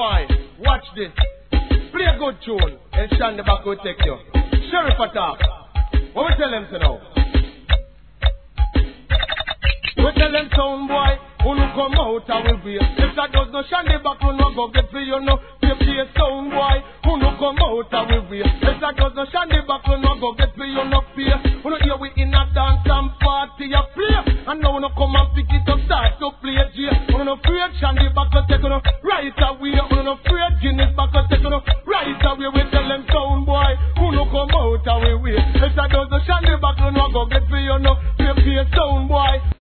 boy, watch this. Play a good tune, and Shandy back will take you. Sheriff attack. What we tell them to know? We tell them, sound boy, who no come out and will be. If that does no Shandy back, we no go get for you, no. Play sound boy, who no come out and will be. If that does no Shandy back, we no go get for you, no fear. We no hear we in a dance and party a play. And now we no come and pick it up, start to play J. We no afraid Shandy back will take you, no. Right away, we no afraid Guinness back will take you, no. Right away, we tell them, sound boy, who no come out and will be. If that does no Shandy back, we no go get for you, no. Play sound boy.